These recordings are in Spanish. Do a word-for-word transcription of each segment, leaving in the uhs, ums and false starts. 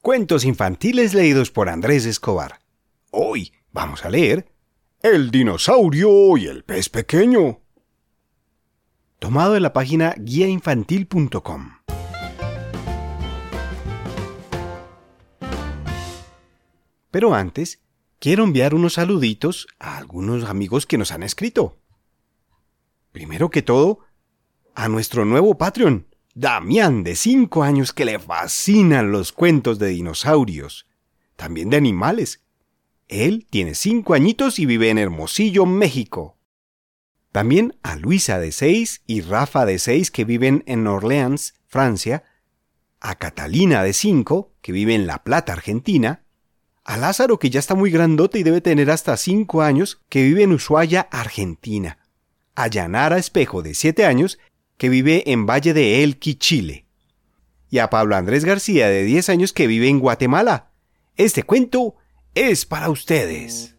Cuentos infantiles leídos por Andrés Escobar. Hoy vamos a leer El dinosaurio y el pez pequeño. Tomado de la página guía infantil punto com. Pero antes, quiero enviar unos saluditos a algunos amigos que nos han escrito. Primero que todo, a nuestro nuevo Patreon, Damián, de cinco años, que le fascinan los cuentos de dinosaurios, también de animales. Él tiene cinco añitos y vive en Hermosillo, México. También a Luisa, de seis, y Rafa, de seis, que viven en Orleans, Francia. A Catalina, de cinco, que vive en La Plata, Argentina. A Lázaro, que ya está muy grandote y debe tener hasta cinco años, que vive en Ushuaia, Argentina. A Yanara Espejo, de siete años, que vive en Valle de Elqui, Chile. Y a Pablo Andrés García, de diez años, que vive en Guatemala. Este cuento es para ustedes.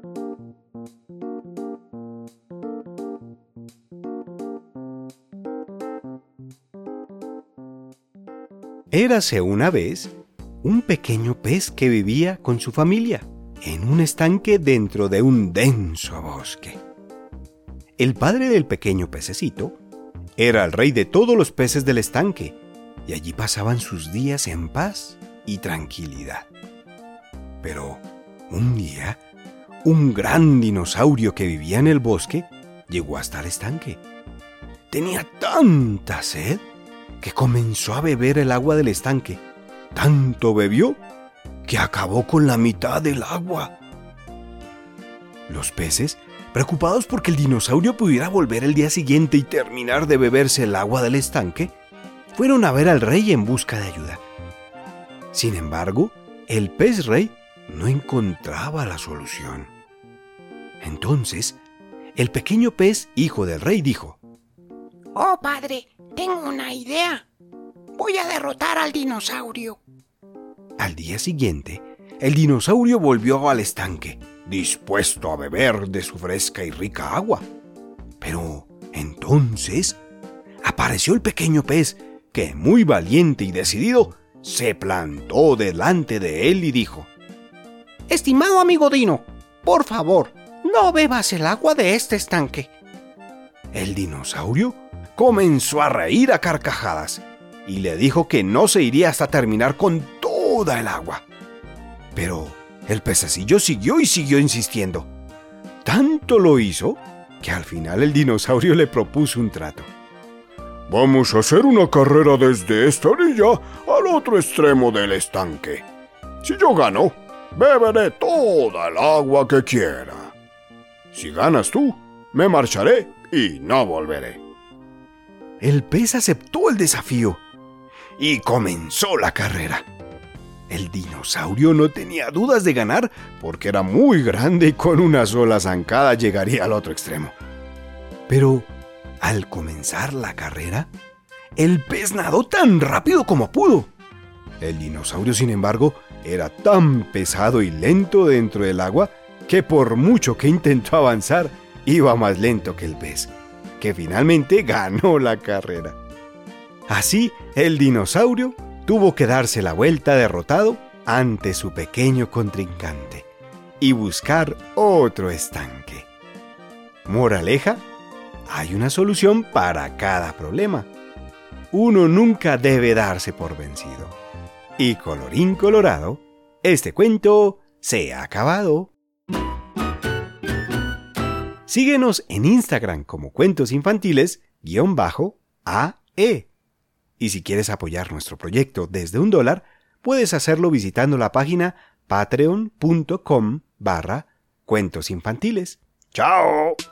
Érase una vez un pequeño pez que vivía con su familia en un estanque dentro de un denso bosque. El padre del pequeño pececito era el rey de todos los peces del estanque, y allí pasaban sus días en paz y tranquilidad. Pero un día, un gran dinosaurio que vivía en el bosque llegó hasta el estanque. Tenía tanta sed que comenzó a beber el agua del estanque. Tanto bebió que acabó con la mitad del agua. Los peces, preocupados porque el dinosaurio pudiera volver el día siguiente y terminar de beberse el agua del estanque, fueron a ver al rey en busca de ayuda. Sin embargo, el pez rey no encontraba la solución. Entonces, el pequeño pez, hijo del rey, dijo: «Oh, padre, tengo una idea. Voy a derrotar al dinosaurio». Al día siguiente, el dinosaurio volvió al estanque, dispuesto a beber de su fresca y rica agua. Pero entonces apareció el pequeño pez, que, muy valiente y decidido, se plantó delante de él y dijo: «Estimado amigo Dino, por favor, no bebas el agua de este estanque». El dinosaurio comenzó a reír a carcajadas y le dijo que no se iría hasta terminar con toda el agua. Pero el pececillo siguió y siguió insistiendo. Tanto lo hizo que al final el dinosaurio le propuso un trato. «Vamos a hacer una carrera desde esta orilla al otro extremo del estanque. Si yo gano, beberé toda el agua que quiera. Si ganas tú, me marcharé y no volveré». El pez aceptó el desafío y comenzó la carrera. El dinosaurio no tenía dudas de ganar porque era muy grande y con una sola zancada llegaría al otro extremo. Pero al comenzar la carrera, el pez nadó tan rápido como pudo. El dinosaurio, sin embargo, era tan pesado y lento dentro del agua que por mucho que intentó avanzar, iba más lento que el pez, que finalmente ganó la carrera. Así, el dinosaurio tuvo que darse la vuelta derrotado ante su pequeño contrincante y buscar otro estanque. Moraleja: hay una solución para cada problema. Uno nunca debe darse por vencido. Y colorín colorado, este cuento se ha acabado. Síguenos en Instagram como Cuentos Infantiles guión bajo A E. Y si quieres apoyar nuestro proyecto desde un dólar, puedes hacerlo visitando la página patreon punto com barra cuentos infantiles. ¡Chao!